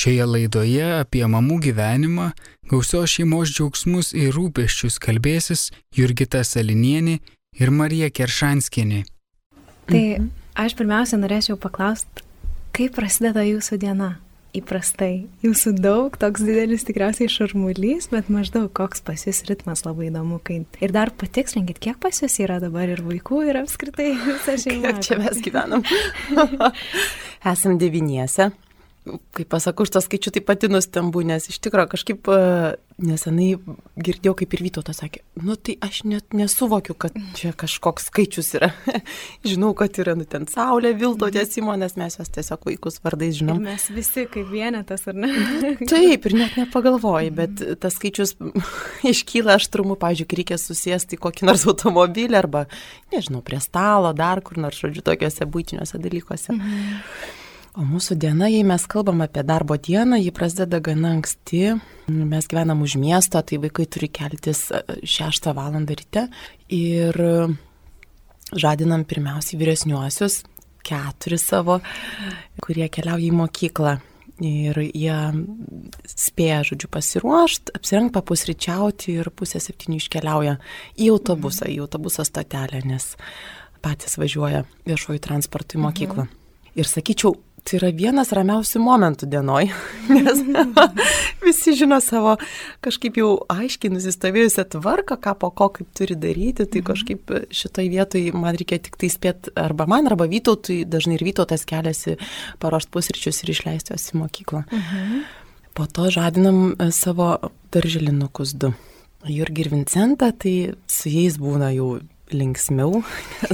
Šioje laidoje apie mamų gyvenimą, gausios šeimos džiaugsmus ir rūpesčius kalbėsis Jurgita Salinienė ir Marija Keršanskienė. Tai aš pirmiausia norėčiau paklausti, kaip prasideda jūsų diena? Įprastai. Jūsų daug, toks didelis tikriausiai šurmulys, bet maždaug koks pas jūs ritmas labai įdomu. Ir dar patikslinkit, kiek pas jūs yra dabar ir vaikų, ir apskritai visą šeimą. Čia mes gyvenam. Esam 9. Kai pasakau šitą skaičių, tai pati nustembu, nes iš tikrųjų kažkaip nesenai girdėjau, kaip ir Vytautas sakė, tai aš net nesuvokiu, kad čia kažkoks skaičius yra. Žinau, kad yra ten Saulė, Viltotės įmonės, mes jos tiesiog vaikus vardais žinom. Ir mes visi kaip vienetas, ar ne? Taip, ir net nepagalvoji, bet tas skaičius iškyla aštrumu, pavyzdžiui, kai reikia susėsti į kokį nors automobilį arba, nežinau, prie stalo, dar kur nors, žodžiu, tokiuose buitiniuose dalykuose. O mūsų diena, jei mes kalbam apie darbo dieną, ji prasideda gana anksti. Mes gyvenam už miesto, tai vaikai turi keltis 6 valandą ryte. Ir žadinam pirmiausiai vyresniuosius, 4 savo, kurie keliauja į mokyklą. Ir jie spėja, žodžiu, pasiruošti, apsirengti, papusryčiauti ir 6:30 iškeliauja į autobuso stotelę, nes patys važiuoja viešuoju transportu į mokyklą. Ir sakyčiau, tai yra vienas ramiausių momentų dienoj, nes visi žino savo kažkaip jau aiškiai nusistovėjusią tvarką, ką po ko kaip turi daryti, tai kažkaip šitoj vietoj man reikia tik tai spėti arba man, arba Vytautui, dažnai ir Vytautas keliasi paruošti pusryčius ir išleisti juos į mokyklą. Po to žadinam savo darželinukus 2. Jurgį ir Vincentą, tai su jais būna jau linksmiau.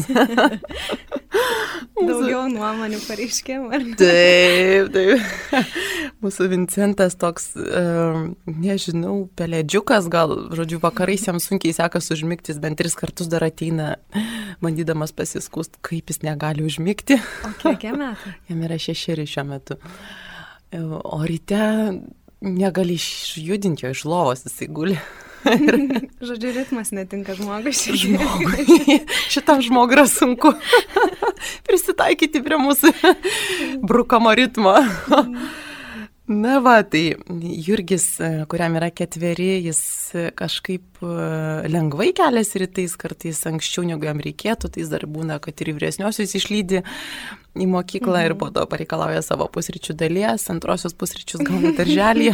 Daugiau nuomonių pareiškėm, ar ne? Taip. Mūsų Vincentas toks, nežinau, pelėdžiukas, gal, žodžiu, vakarais jam sunkiai sekas užmigtis, bent 3 kartus dar ateina, bandydamas pasiskust, kaip jis negali užmigti. O kiek metų? Jam yra 6 šiuo metu. O ryte negali išjudinti jo iš lovos, jisai guli. Žodžiu, ritmas netinka žmogui. Šitam žmogui yra sunku prisitaikyti prie mūsų brukamo ritmo. Na va, tai Jurgis, kuriam yra 4, jis kažkaip lengvai keliasi rytais, kartais anksčiau negu jam reikėtų, tai jis dar būna, kad ir vyresniosius išlydi į mokyklą ir po to pareikalauja savo pusryčių dalies, antrosios pusryčius gauna darželyje.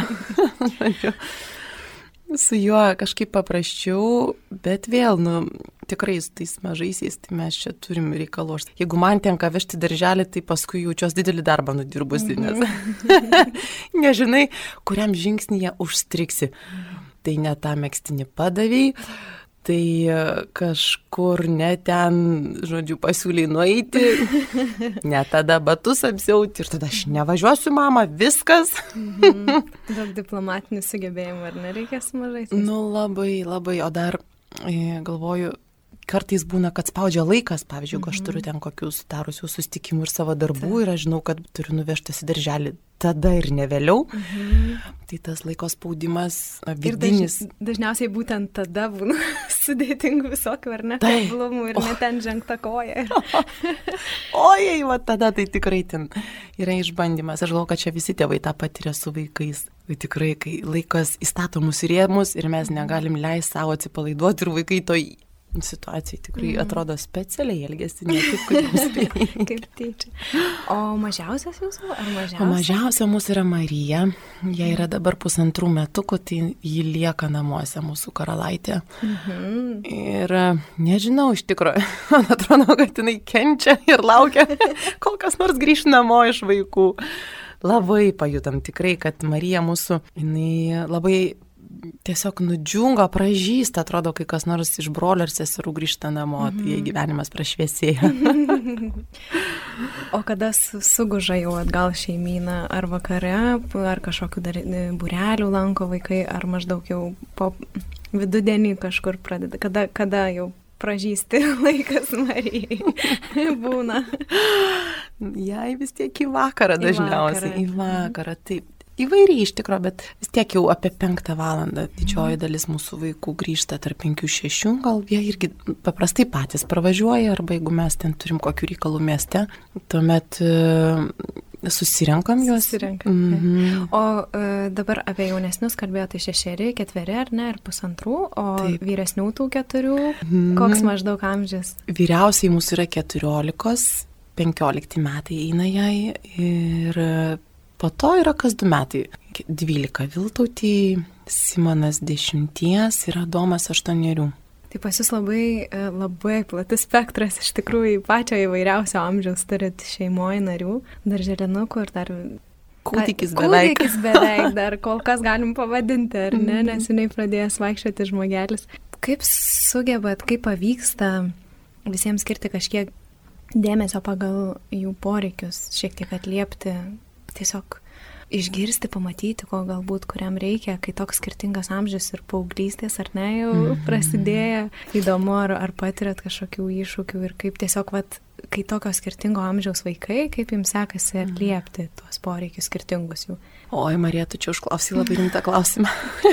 Su juo kažkaip paprasčiau, bet vėl, tikrai su tais mažaisiais, tai mes čia turim reikalų. Jeigu man tenka vežti darželį, tai paskui jaučiuos didelį darbą nudirbusi, nes nežinai, kuriam žingsnyje užstriksi. Tai ne tą megztinį padavei, tai kažkur ne ten, žodžiu, pasiūlai nueiti, ne tada batus apsiauti ir tada aš nevažiuosiu, mama, viskas. Daug diplomatinių sugebėjimų, ar nereikia su mažais? Labai, labai, o dar galvoju, kartais būna, kad spaudžia laikas, pavyzdžiui, jeigu aš turiu ten kokius darusių susitikimų ir savo darbų ir aš žinau, kad turiu nuvežtas į darželį tada ir ne vėliau, tai tas laiko spaudimas vidinis. Ir dažniausiai būtent tada būna sudėtingų visokių, ar ne, keblumų ir ne ten žengta koja. Ojei, va tada tai tikrai ten yra išbandymas. Aš galvoju, kad čia visi tėvai tą patiria su vaikais. Tai tikrai, kai laikas įstato mus į rėmus ir mes negalim leisti savo atsipalaiduoti ir vaikai toj situacijai tikrai atrodo specialiai elgesi, ne taip, kaip mums reikia. Kaip tyčia. O mažiausias jūsų, ar mažiausia? O mažiausia mūsų yra Marija. Jie yra dabar 1,5 metukų, tai ji lieka namuose, mūsų karalaitė. Ir nežinau, iš tikrųjų, man atrodo, kad jinai kenčia ir laukia, kol kas nors grįš namo iš vaikų. Labai pajutam tikrai, kad Marija mūsų, jinai labai tiesiog nudžiunga, pražįsta, atrodo, kai kas nors iš brolio ir seserų grįžta namo, tai jai gyvenimas prašviesėja. O kada suguža jau atgal šeimyną, ar vakare, ar kažkokiu būrelių lanko vaikai, ar maždaug jau po vidudienį kažkur pradeda, kada jau pražysti laikas Marijai būna? Jai vis tiek į vakarą dažniausiai. Į vakarą, taip. Įvairiai iš tikrųjų, bet vis tiek jau apie 5 valandą didžioji dalis mūsų vaikų grįžta tarp 5-6, gal jie irgi paprastai patys pravažiuoja, arba jeigu mes ten turim kokių reikalų mieste, tuomet Susirenkam juos. O dabar apie jaunesnius kalbėjote 6, 4 ar ne, ir 1,5, o taip. Vyresnių tų 4, koks maždaug amžius? Vyriausiai mūsų yra 14, 15 metai eina jai ir po to yra kas 2 metai. 12 Viltautį, Simonas 10 ir Adomas 8. Tai pas jūs labai platus spektras, iš tikrųjų pačio įvairiausio amžiaus turit šeimoje narių, darželinukų ir dar kūdikis beveik, dar kol kas galim pavadinti, ar ne, nes jinai pradėjęs vaikščioti žmogelis. Kaip sugebat, kaip pavyksta visiems skirti kažkiek dėmesio pagal jų poreikius, šiek tiek atliepti, tiesiog išgirsti, pamatyti, ko galbūt kuriam reikia, kai toks skirtingas amžius ir paauglystės, ar ne, jau prasidėjo. Įdomu, ar patiriat kažkokių iššūkių ir kaip tiesiog, kai tokio skirtingo amžiaus vaikai, kaip jums sekasi atliepti tuos poreikius skirtingus jų. Oi, Marija, tu čia užklausai labai rimtą klausimą.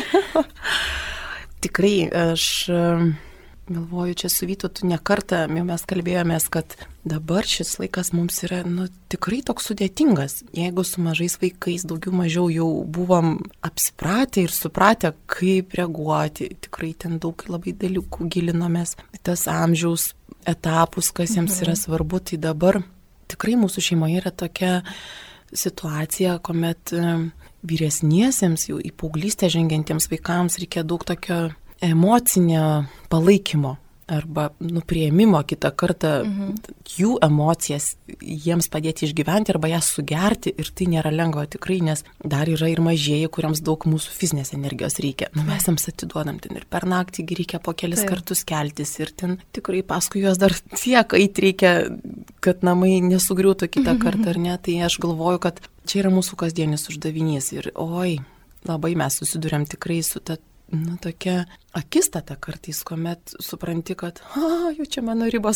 Tikrai, aš galvoju, čia su Vytautu ne kartą mes kalbėjomės, kad dabar šis laikas mums yra tikrai toks sudėtingas. Jeigu su mažais vaikais daugiau mažiau jau buvom apsipratę ir supratę, kaip reaguoti, tikrai ten daug labai dalykų gilinomės, tas amžiaus etapus, kas jiems yra svarbu, tai dabar tikrai mūsų šeimoje yra tokia situacija, kuomet vyresniesiems, jau į paauglystę žengiantiems vaikams reikia daug tokio emocinio palaikymo arba priėmimo kitą kartą jų emocijas jiems padėti išgyventi arba jas sugerti ir tai nėra lengva tikrai, nes dar yra ir mažieji, kuriems daug mūsų fizinės energijos reikia. Mes jiems atiduodam ten ir per naktį reikia po kelis kartus keltis ir ten tikrai paskui juos dar tiek eit reikia, kad namai nesugriūtų kitą kartą ar ne, tai aš galvoju, kad čia yra mūsų kasdienis uždavinys ir labai mes susiduriam tikrai su ta tokia akistata kartais, kuomet supranti, kad jau čia mano ribos.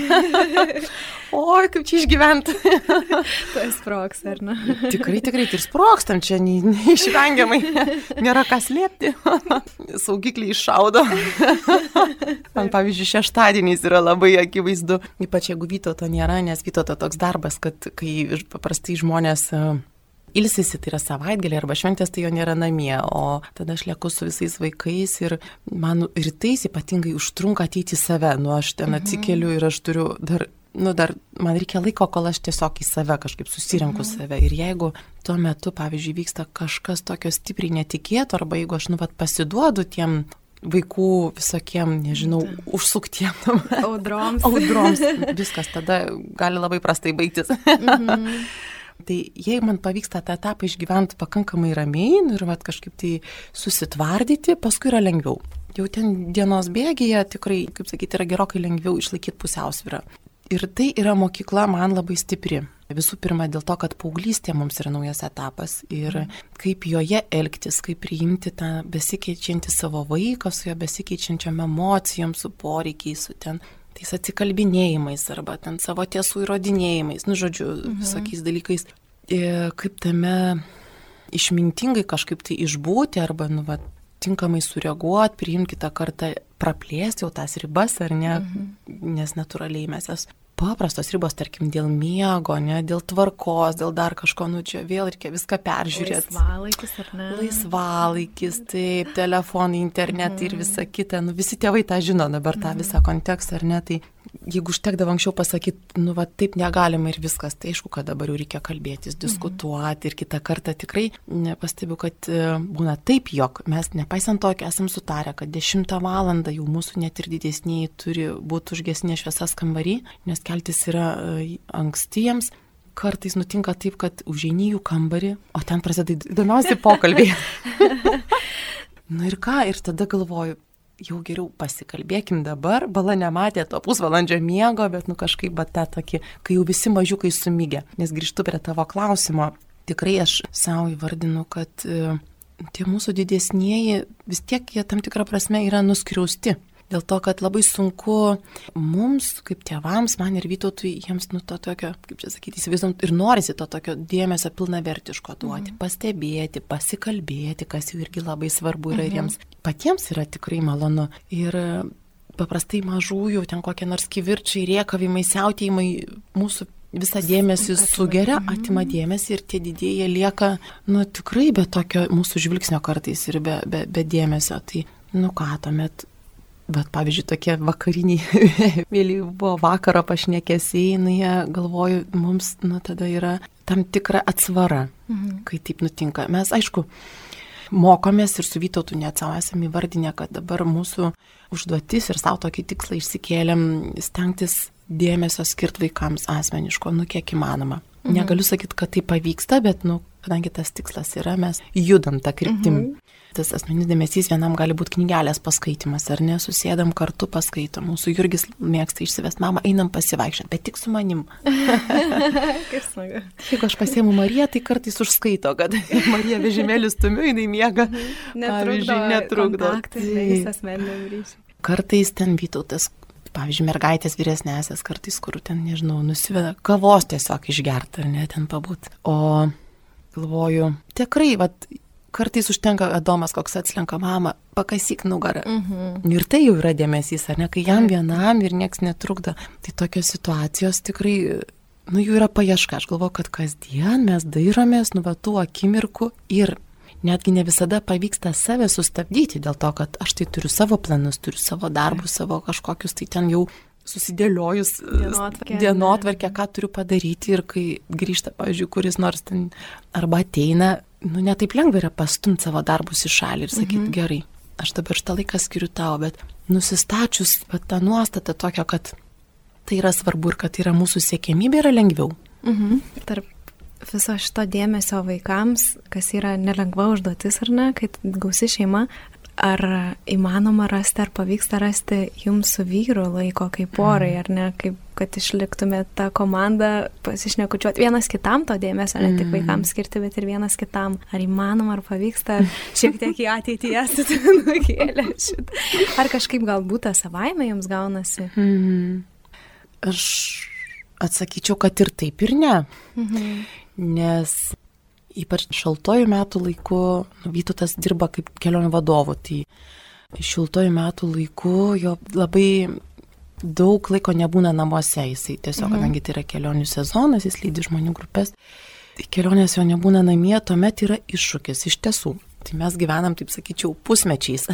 Oi, kaip čia išgyventi. Tai sprogs, ar ne? Tikrai, ir sprogstam čia neišvengiamai. Nėra ką slėpti. Saugikliai iššaudo. Man, pavyzdžiui, šeštadieniais yra labai akivaizdu, ypač jeigu Vytauto nėra, nes Vytauto toks darbas, kad kai paprastai žmonės ilsisi, tai yra savaitgalį arba šventės, tai jo nėra namie, o tada aš lieku su visais vaikais ir man rytais ypatingai užtrunka ateiti į save. Aš ten atsikeliu ir aš turiu dar man reikia laiko, kol aš tiesiog į save kažkaip susirenku save. Ir jeigu tuo metu, pavyzdžiui, vyksta kažkas tokio stipriai netikėto, arba jeigu aš pasiduodu tiem vaikų visokiem, nežinau, užsuktiem audroms, viskas tada gali labai prastai baigtis. Tai jei man pavyksta tą etapą išgyventi pakankamai ramiai ir kažkaip tai susitvardyti, paskui yra lengviau. Jau ten dienos bėgyje tikrai, kaip sakyti, yra gerokai lengviau išlaikyti pusiausvyrą. Ir tai yra mokykla man labai stipri. Visų pirma, dėl to, kad paauglystė mums yra naujas etapas ir kaip joje elgtis, kaip priimti tą besikeičiantį savo vaiką, su jo besikeičiančiom emocijom, su poreikiais, su ten tais atsikalbinėjimais arba ten savo tiesų įrodinėjimais, visokiais dalykais. Kaip tame išmintingai kažkaip tai išbūti arba, tinkamai sureaguoti, priimti kitą kartą, praplėsti jau tas ribas, ar ne, nes natūraliai mes jas paprastos ribos, tarkim, dėl miego, ne, dėl tvarkos, dėl dar kažko, čia vėl reikia viską peržiūrėti. Laisvalaikis, ar ne? Laisvalaikis, taip, telefonai, internetai ir visa kita. Visi tėvai tą žino dabar, tą visą kontekstą, ar ne, tai jeigu užtekdavo anksčiau pasakyti, taip negalima ir viskas, tai aišku, kad dabar jau reikia kalbėtis, diskutuoti ir kitą kartą tikrai pastebiu, kad būna taip, jog mes nepaisant to, esam sutarę, kad 10 valandą jau mūsų net ir didesniai turi būti užgesinė šviesas kambarį, nes keltis yra ankstiems. Kartais nutinka taip, kad užeini jų kambarį, o ten prasideda įdomiausi pokalbiai. Ir ką, ir tada galvoju, jau geriau pasikalbėkim dabar, Bala nematė to pusvalandžio miego, bet kažkaip tą tokį, kai jau visi mažiukai sumygė. Nes grįžtu prie tavo klausimo, tikrai aš savo įvardinu, kad tie mūsų didesnieji vis tiek jie tam tikrą prasme yra nuskriausti. Dėl to, kad labai sunku mums, kaip tėvams, man ir Vytautui, jiems to tokio, kaip čia sakyti, įsivaizduom, ir norisi to tokio dėmesio pilnavertiško duoti, pastebėti, pasikalbėti, kas jau irgi labai svarbu yra ir jiems patiems yra tikrai malonu. Ir paprastai mažųjų, ten kokie nors kivirčiai, rėkavimai, siautėjimai mūsų visą dėmesį sugeria, atima dėmesį ir tie didieji lieka, tikrai be tokio mūsų žvilgsnio kartais ir be dėmesio. Tai, ką tuomet, bet pavyzdžiui, tokie vakariniai, vėlyvo vakaro pašnekesiai, jie galvoju, mums, tada yra tam tikra atsvara, kai taip nutinka. Mes, aišku, mokomės ir su Vytautu net savo esame įvardinę, kad dabar mūsų užduotis ir savo tokį tikslą išsikėlėm stengtis dėmesio skirti vaikams asmeniško, kiek įmanoma. Negaliu sakyti, kad tai pavyksta, bet, kadangi tas tikslas yra, mes judam tą kryptim. Tas asmeninis dėmesys vienam gali būti knygelės paskaitimas, ar ne, susėdam kartu paskaitom. Mūsų Jurgis mėgsta išsivest, mama, einam pasivaikščioti, bet tik su manim. Kaip smagu. Jeigu aš pasiemu Mariją, tai kartais užskaito, kad Marija vežimėlį stumiu, jinai miega. Netrukdo. Kartais ten Vytautas, pavyzdžiui, mergaitės vyresnėsės, kartais, kur ten, nežinau, nusiveda kavos tiesiog išgerti, ar ne, ten pabūt. O galvoju, tikrai, kartais užtenka Adomas, koks atslenka, mama, pakasyk nugarą. Ir tai jau yra dėmesys, ar ne, kai jam vienam ir nieks netrukdo. Tai tokios situacijos tikrai, jų yra paieška. Aš galvoju, kad kasdien mes dairomės tų akimirkų ir netgi ne visada pavyksta save sustabdyti dėl to, kad aš tai turiu savo planus, turiu savo darbus, savo kažkokius, tai ten jau susidėliojus dienotvarkę, ką turiu padaryti ir kai grįžta, pavyzdžiui, kuris nors ten arba ateina, ne taip lengva yra pastumti savo darbus į šalį ir sakyti, gerai, aš dabar šitą laiką skiriu tau, bet nusistačius tą nuostatą tokią, kad tai yra svarbu ir kad tai yra mūsų siekiamybė, yra lengviau. Tarp viso šito dėmesio vaikams, kas yra nelengva užduotis, ar ne, kai gausi šeima, ar įmanoma rasti, ar pavyksta rasti jums su vyru laiko kaip porai, ar ne, kaip kad išliktumėte tą komandą, pasišnekučiuoti vienas kitam to dėmesio, ne tik vaikams skirti, bet ir vienas kitam. Ar įmanoma, ar pavyksta, ar šiek tiek į ateitį esate nukėlę šitą. Ar kažkaip galbūt savaime jums gaunasi? Aš atsakyčiau, kad ir taip, ir ne. Nes ypač šaltojų metų laiku, Vytautas dirba kaip kelionių vadovu, tai šiltojų metų laiku jo labai daug laiko nebūna namuose, jisai tiesiog, kadangi tai yra kelionių sezonas, jis lydi žmonių grupės, tai kelionės jo nebūna namie, tuomet yra iššūkis iš tiesų. Tai mes gyvenam, taip sakyčiau, pusmečiais.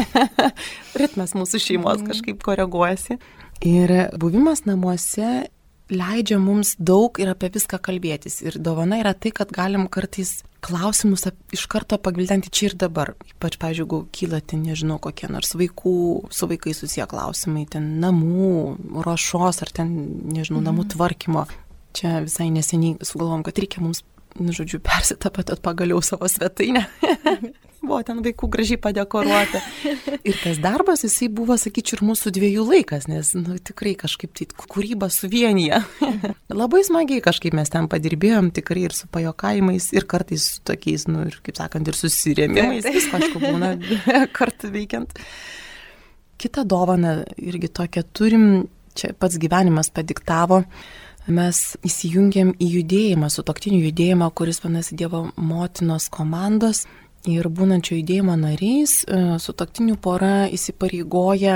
Ritmas mūsų šeimos kažkaip koreguojasi. Ir buvimas namuose leidžia mums daug ir apie viską kalbėtis. Ir dovana yra tai, kad galim kartais klausimus iš karto pagvildenti čia ir dabar. Ypač, pavyzdžiui, jeigu kyla ten, nežinau, kokie nors su vaikais susiję klausimai, ten namų, ruošos ar ten, nežinau, namų tvarkymo. Čia visai neseniai sugalvom, kad reikia mums, persitapatot pagaliau savo svetainę. Buvo ten vaikų gražiai padekoruota. Ir tas darbas, jisai buvo, sakyčiau, ir mūsų dviejų laikas, nes tikrai kažkaip tai kūryba suvienyje. Labai smagiai kažkaip mes ten padirbėjom, tikrai ir su pajokavimais, ir kartais su tokiais, ir kaip sakant, ir susirėmimais, visko, aišku, būna kartu veikiant. Kita dovana irgi tokia turim, čia pats gyvenimas padiktavo. Mes įsijungėm į judėjimą, sutuoktinių judėjimą, kuris vadinasi Dievo motinos komandos. Ir būnančio judėjimo nariais, sutuoktinių pora įsipareigoja,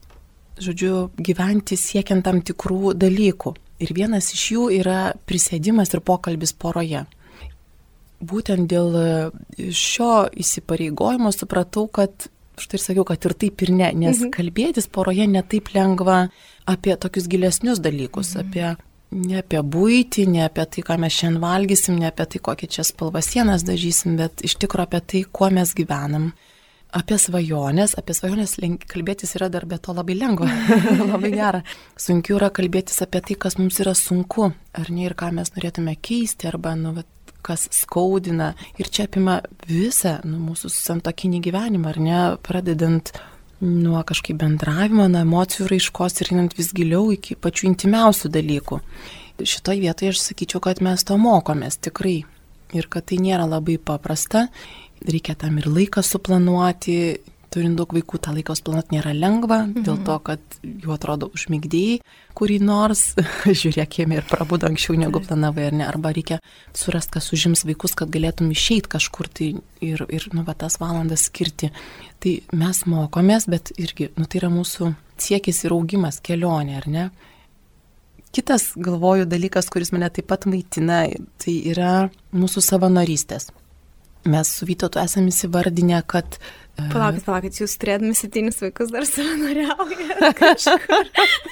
gyventi siekiant tam tikrų dalykų. Ir vienas iš jų yra prisėdimas ir pokalbis poroje. Būtent dėl šio įsipareigojimo supratau, kad, štai ir sakiau, kad ir taip ir ne, nes kalbėtis poroje netaip lengva apie tokius gilesnius dalykus, ne apie buitį, ne apie tai, ką mes šiandien valgysim, ne apie tai, kokią čia spalvą sienas dažysim, bet iš tikrųjų apie tai, kuo mes gyvenam. Apie svajonės kalbėtis yra dar be to labai lengva, labai gera. Sunkiau yra kalbėtis apie tai, kas mums yra sunku, ar ne, ir ką mes norėtume keisti, arba, kas skaudina. Ir čia apima visą mūsų santuokinį gyvenimą, ar ne, pradedant nuo kažkaip bendravimo, nuo emocijų raiškos ir einant vis giliau iki pačių intimiausių dalykų. Šitoje vietoje aš sakyčiau, kad mes to mokomės tikrai ir kad tai nėra labai paprasta. Reikia tam ir laiką suplanuoti, turint daug vaikų, tą laiką suplanuoti nėra lengva, dėl to, kad jų atrodo užmigdėjai kurį nors, žiūrėkime ir prabudo anksčiau negu planavai, ar ne, arba reikia surasti, kas užims vaikus, kad galėtum išeiti kažkur tai ir tas valandas skirti. Tai mes mokomės, bet irgi, tai yra mūsų siekis ir augimas, kelionė, ar ne? kitas, galvoju, dalykas, kuris mane taip pat maitina, tai yra mūsų savanorystės. Mes su Vytautu esame įsivardinę, kad... Palaukit, jūs turėdami 7 vaikus dar savanoriaujate kažkur.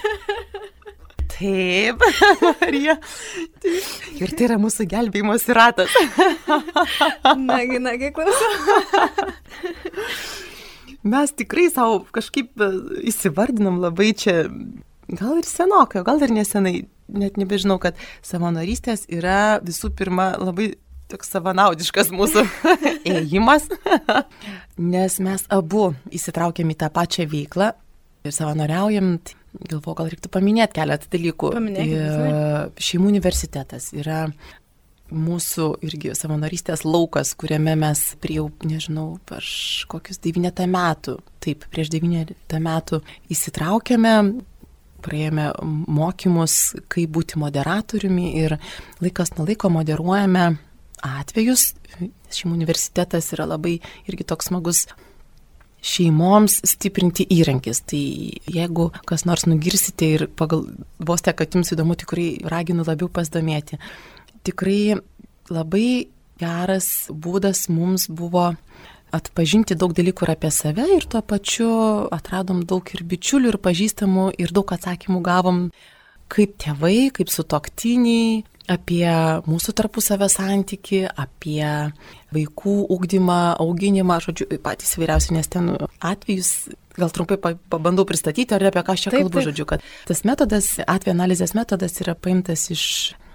Taip, Marija. Ir tai yra mūsų gelbėjimosi ratas. Nagi, klausau. Mes tikrai savo kažkaip įsivardinam labai čia, gal ir senokai, gal ir nesenai, net nebežinau, kad savanorystės yra visų pirma labai toks savanaudiškas mūsų ėjimas, nes mes abu įsitraukiam į tą pačią veiklą ir savanoriaujam. Galvoju, gal reiktų paminėti keletą dalykų. Šeimų universitetas yra mūsų irgi savanorystės laukas, kuriame mes prieš kokius 9 metų, prieš 9 metų įsitraukėme, praėjome mokymus, kaip būti moderatoriumi ir laikas nuo laiko moderuojame atvejus. Šeimų universitetas yra labai irgi toks smagus šeimoms stiprinti įrankis. Tai jeigu kas nors nugirsite ir pagalvosite, kad jums įdomu, tikrai raginu labiau pasidomėti. Tikrai labai geras būdas mums buvo atpažinti daug dalykų ir apie save ir tuo pačiu atradom daug ir bičiulių, ir pažįstamų, ir daug atsakymų gavom kaip tėvai, kaip sutuoktiniai, apie mūsų tarpusavio santykį, apie vaikų ugdymą, auginimą, žodžiu, patys įvairiausi, nes ten atvejus, gal trumpai pabandau pristatyti, ar apie ką aš čia kalbu, žodžiu, kad tas metodas, atvejo analizės metodas yra paimtas iš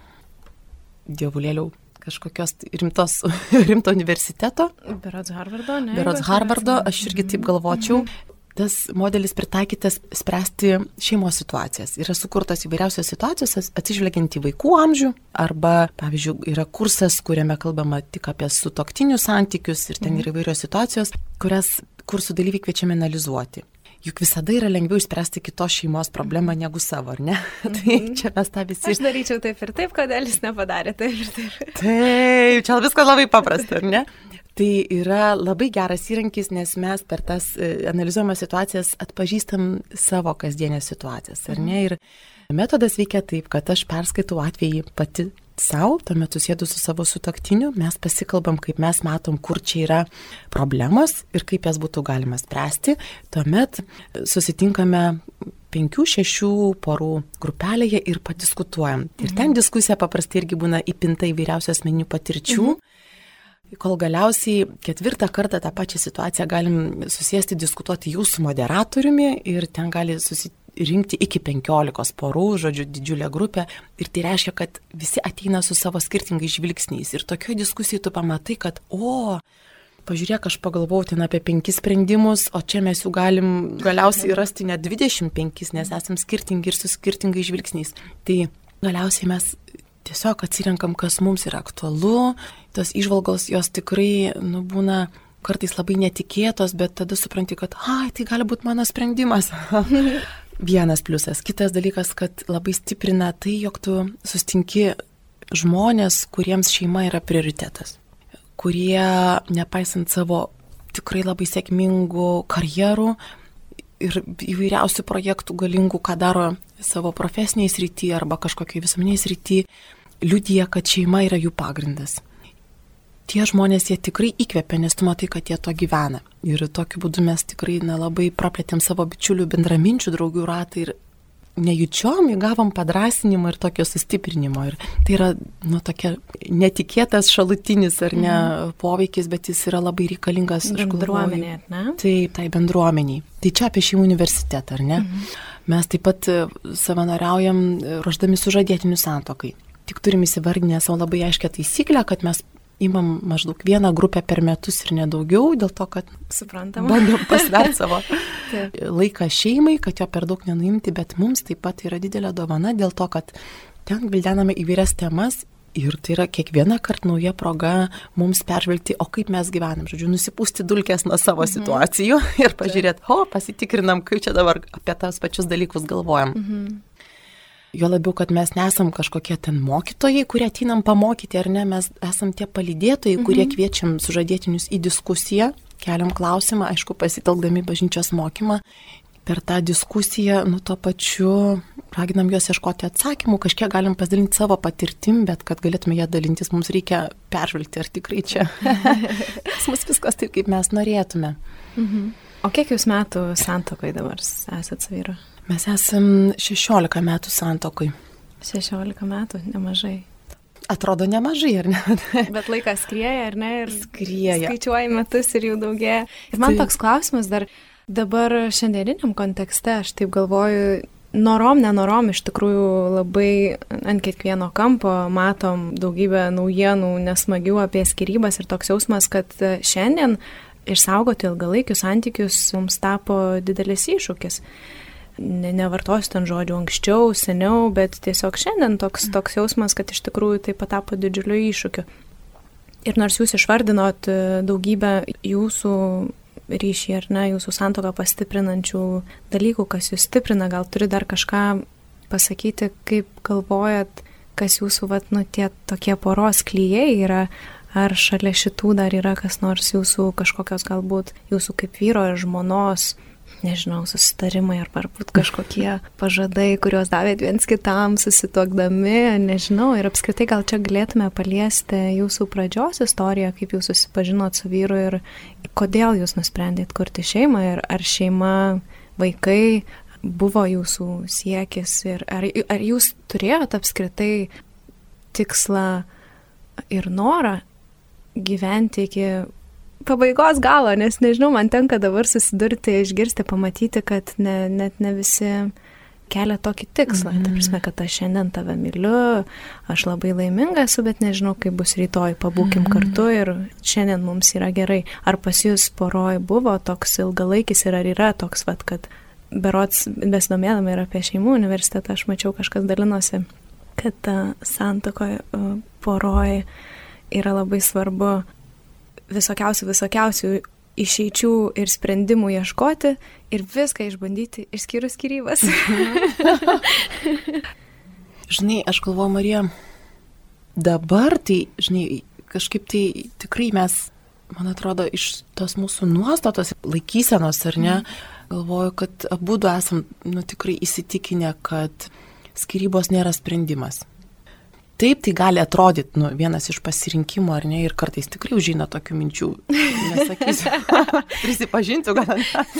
dievulėliau kažkokios rimto universiteto. Berods Harvardo, ne? Berods Harvardo, aš irgi taip galvočiau. Tas modelis pritaikytas spręsti šeimos situacijas. Yra sukurtos įvairiausios situacijos atsižvelgiant į vaikų amžių, arba, pavyzdžiui, yra kursas, kuriame kalbama tik apie sutuoktinių santykius ir ten yra įvairios situacijos, kurias kursų dalyviai kviečiame analizuoti. Juk visada yra lengviau išspręsti kitos šeimos problemą negu savo, ar ne? Tai čia mes tą visi... Aš daryčiau taip ir taip, kodėl jis nepadarė taip ir taip. Taip, čia viskas labai paprasta, ar ne? Tai yra labai geras įrankis, nes mes per tas analizuojamas situacijas atpažįstam savo kasdienės situacijas, ar ne? Ir metodas veikia taip, kad aš perskaitau atvejį pati savo, tuo metu sėdu su savo sutuoktiniu, mes pasikalbam, kaip mes matom, kur čia yra problemos ir kaip jas būtų galima spręsti. Tuomet susitinkame 5-6 porų grupelėje ir padiskutuojam. Ir ten diskusija paprastai irgi būna įpinta įvairiausių asmeninių patirčių. Kol galiausiai 4 kartą tą pačią situaciją galim susėsti, diskutuoti jau su moderatoriumi ir ten gali susirinkti iki 15 porų, žodžiu, didžiulė grupė. Ir tai reiškia, kad visi ateina su savo skirtingais žvilgsniais. Ir tokioje diskusijoje tu pamatai, kad, pažiūrėk, aš pagalvojau ten apie 5 sprendimus, o čia mes jų galim galiausiai rasti net 25, nes esam skirtingi ir su skirtingais žvilgsniais. Tai galiausiai mes tiesiog atsirenkam, kas mums yra aktualu. Tos įžvalgos, jos tikrai būna kartais labai netikėtos, bet tada supranti, kad tai gali būti mano sprendimas. Vienas pliusas. Kitas dalykas, kad labai stiprina tai, jog tu sustinki žmonės, kuriems šeima yra prioritetas. Kurie, nepaisant savo tikrai labai sėkmingų karjerų ir įvairiausių projektų galingų, ką daro savo profesiniai srity arba kažkokiai visuomeniai srity, liudija, kad šeima yra jų pagrindas. Tie žmonės, jie tikrai įkvepia, nes tu matai, kad jie to gyvena. Ir tokiu būdu mes tikrai labai praplėtėm savo bičiulių bendraminčių draugų ratą ir nejučiom įgavom padrasinimą ir tokio sustiprinimo. Ir tai yra tokia netikėtas šalutinis ar ne poveikis, bet jis yra labai reikalingas. Bendruomenė, ne? Taip, tai bendruomeniai. Tai čia apie šeimų universitetą, ar ne? Mes taip pat savanoriaujam ruošdami sužadėtinių santuokai. Tik turim įsivardinę savo labai aiškę taisyklę, kad mes imam maždaug 1 grupę per metus ir nedaugiau, dėl to, kad bandom pasverti savo laiką šeimai, kad jo per daug nenuimti, bet mums taip pat yra didelė dovana dėl to, kad ten gvildename įvairias temas ir tai yra kiekviena kartą nauja proga mums peržvelgti, o kaip mes gyvenam, žodžiu, nusipūsti dulkes nuo savo situacijų ir pažiūrėti, pasitikrinam, kaip čia dabar apie tas pačius dalykus galvojam. Jo labiau, kad mes nesam kažkokie ten mokytojai, kurie ateinam pamokyti, ar ne, mes esam tie palydėtojai, kurie kviečiam sužadėtinius į diskusiją, keliam klausimą, aišku, pasitelkdami bažnyčios mokymą. Per tą diskusiją, tuo pačiu raginam juos ieškoti atsakymų, kažkiek galim pasidalinti savo patirtim, bet kad galėtume ją dalintis, mums reikia peržvelgti, ar tikrai čia pas mus viskas taip, kaip mes norėtume. O kiek jūs metų santuokai dabar esat su vyru? Mes esam 16 metų santuokoj. 16 metų, nemažai. Atrodo nemažai, ar ne? Bet laikas skrieja, ar ne? Ir skrieja. Skaičiuoji metus ir jų daugėja. Ir man toks klausimas dabar šiandieniniam kontekste, aš taip galvoju, nenorom iš tikrųjų labai ant kiekvieno kampo matom daugybę naujienų nesmagių apie skyrybas ir toks jausmas, kad šiandien išsaugoti ilgalaikius santykius mums tapo didelis iššūkis. Nevartosiu ten žodžių anksčiau, seniau, bet tiesiog šiandien toks jausmas, kad iš tikrųjų tai patapo didžiuliu iššūkiu. Ir nors jūs išvardinot daugybę jūsų ryšį ar ne, jūsų santuoką pastiprinančių dalykų, kas jūs stiprina, gal turi dar kažką pasakyti, kaip galvojat, kas jūsų, tie tokie poros klijai yra, ar šalia šitų dar yra kas nors jūsų kažkokios galbūt jūsų kaip vyro ir žmonos, nežinau, susitarimai ar būt kažkokie pažadai, kuriuos davėt viens kitam susituokdami, nežinau, ir apskritai gal čia galėtume paliesti jūsų pradžios istoriją, kaip jūs susipažinot su vyru ir kodėl jūs nusprendėt kurti šeimą ir ar šeima, vaikai buvo jūsų siekis ir ar jūs turėjot apskritai tikslą ir norą gyventi iki pabaigos galo, nes nežinau, man tenka dabar susidurti, išgirsti, pamatyti, kad net ne visi kelia tokį tikslą. Ta prasme, kad aš šiandien tave myliu, aš labai laiminga esu, bet nežinau, kaip bus rytoj, pabūkim kartu ir šiandien mums yra gerai. Ar pas jūs poroj buvo toks ilgalaikis ir ar yra toks, kad berods besidomėdama ir apie šeimų universitetą, aš mačiau, kažkas dalinosi, kad santuokoje poroj yra labai svarbu visokiausių išeičių ir sprendimų ieškoti ir viską išbandyti, išskyrus skyrybas. Žinai, aš galvoju, Marija, dabar tai, žinai, kažkaip tai tikrai mes, man atrodo, iš tos mūsų nuostatos, laikysenos, ar ne, galvoju, kad abudu esam, tikrai įsitikinę, kad skyrybos nėra sprendimas. Taip, tai gali atrodyti, vienas iš pasirinkimų, ar ne, ir kartais tikrai užeina tokių minčių, nesakysiu, prisipažinsiu, gal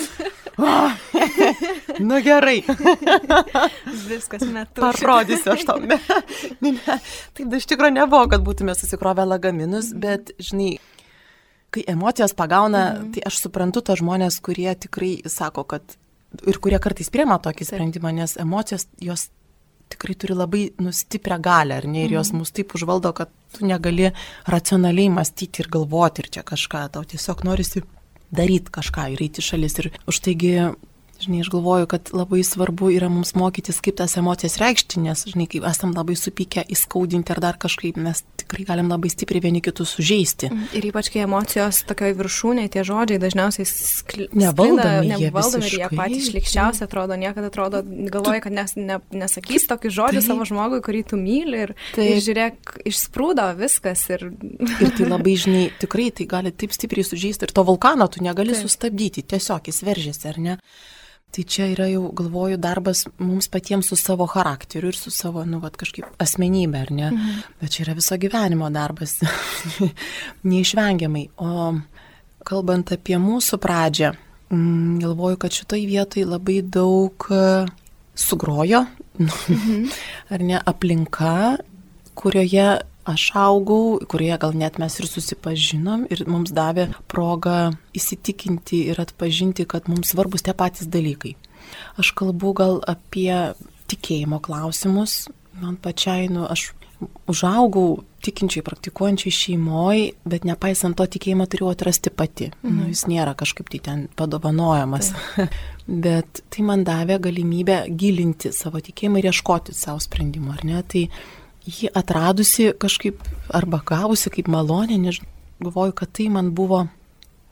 ne. Gerai. Viskas metu. Parodysiu aš tau. Ne. Taip, iš tikrųjų nebuvo, kad būtume susikrovę lagaminus, bet, žinai, kai emocijos pagauna, tai aš suprantu tos žmonės, kurie tikrai sako, kad ir kurie kartais priema tokį sprendimą, nes emocijos jos tikrai turi labai stiprią galią, ar ne, ir jos mus taip užvaldo, kad tu negali racionaliai mąstyti ir galvoti ir čia kažką, tau tiesiog norisi daryti kažką ir eiti šalis. Ir už taigi, žinai, aš galvoju, kad labai svarbu yra mums mokytis, kaip tas emocijas reikšti, nes, žinai, kai esam labai supykę, įskaudinti ar dar kažkaip, mes tikrai galim labai stipriai vieni kitus sužeisti. Ir ypač, kai emocijos tokioj viršūnėje, tie žodžiai dažniausiai nevaldomi ir jie patys šlykščiausi atrodo, niekada atrodo, galvoja, kad nesakys tokius žodžius savo žmogui, kurį tu myli ir žiūrėk, išsprūdo viskas. Ir tai labai, žinai, tikrai tai gali taip stipriai sužeisti ir to vulkano tu negali sustabdyti, tiesiog jis veržiasi, ar ne? Tai čia yra jau, galvoju, darbas mums patiems su savo charakteriu ir su savo, kažkaip asmenybė, ar ne? Bet čia yra viso gyvenimo darbas, neišvengiamai. O kalbant apie mūsų pradžią, galvoju, kad šitoj vietoj labai daug sugrojo, ar ne, aplinka, kurioje aš augau, kurioje gal net mes ir susipažinom ir mums davė progą įsitikinti ir atpažinti, kad mums svarbus tie patys dalykai. Aš kalbu gal apie tikėjimo klausimus. Man pačiai, aš užaugau tikinčiai, praktikuojančiai šeimoje, bet nepaisant to tikėjimą turėjau atrasti pati. Jis nėra kažkaip tai ten padovanojamas. Bet tai man davė galimybę gilinti savo tikėjimą ir ieškoti savo sprendimų, ar ne? Tai jį atradusi kažkaip arba gavusi kaip malonė, galvoju, kad tai man buvo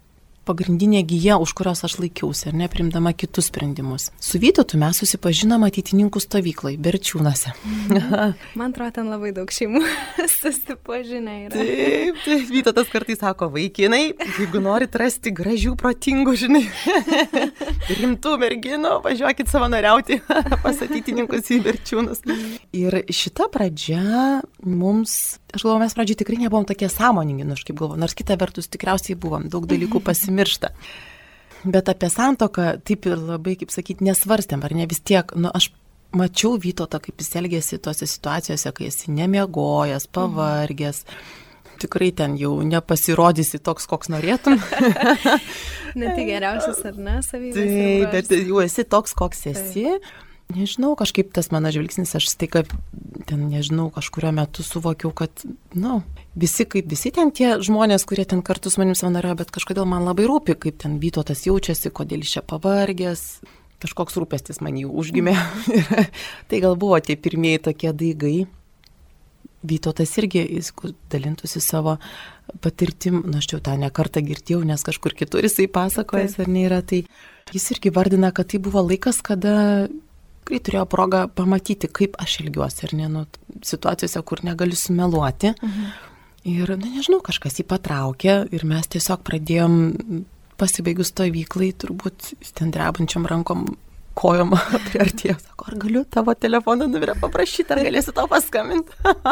pagrindinė gija, už kurios aš laikiausi, ar ne, priimdama kitus sprendimus. Su Vytautu mes susipažinom ateitininkų stovyklai, Berčiūnuose. Man atrodo, ten labai daug šeimų susipažinę yra. Taip, Vytautas kartais sako, vaikinai, jeigu norit rasti gražių, protingų, žinai, rimtų merginų, važiuokit savanoriauti pas ateitininkus į Berčiūnus. Ir šita pradžia mums, aš galvoju, mes pradžiai tikrai nebuvom tokie sąmoningi, aš kaip galvoju, nors kita vertus tikriausiai buvom, daug dalykų pasimiršta. Bet apie santuoką taip ir labai, kaip sakyti, nesvarstėm, ar ne, vis tiek, aš mačiau Vytautą, kaip jis elgėsi tose situacijose, kai esi nemiegojęs, pavargęs. Tikrai ten jau nepasirodysi toks, koks norėtum. Ne tik geriausias, ar ne, savybės. Taip, bet jau esi toks, koks esi. Nežinau, kažkaip tas mano žvilgsnis, aš staiga ten, nežinau, kažkurio metu suvokiau, kad, visi ten tie žmonės, kurie ten kartu su manim savanoriavo, bet kažkodėl man labai rūpi, kaip ten Vytautas jaučiasi, kodėl jis čia pavargęs, kažkoks rūpestis man jų užgimė. Tai gal buvo tie pirmieji tokie daigai. Vytautas irgi, jis dalintųsi savo patirtim, aš jau tą ne kartą girdėjau, nes kažkur kitur jisai pasakojas, ar nėra, tai jis irgi vardina, kad tai buvo laikas, kada tikrai turėjo progą pamatyti, kaip aš elgiuosi, ar ne, situacijose, kur negaliu sumeluoti. Ir, nežinau, kažkas jį patraukė ir mes tiesiog pradėjom pasibaigus stovyklai, turbūt ten drebančiom rankom, kojom priartėjo, sako, ar galiu tavo telefono numerį paprašyti, ar galėsiu tau paskambinti?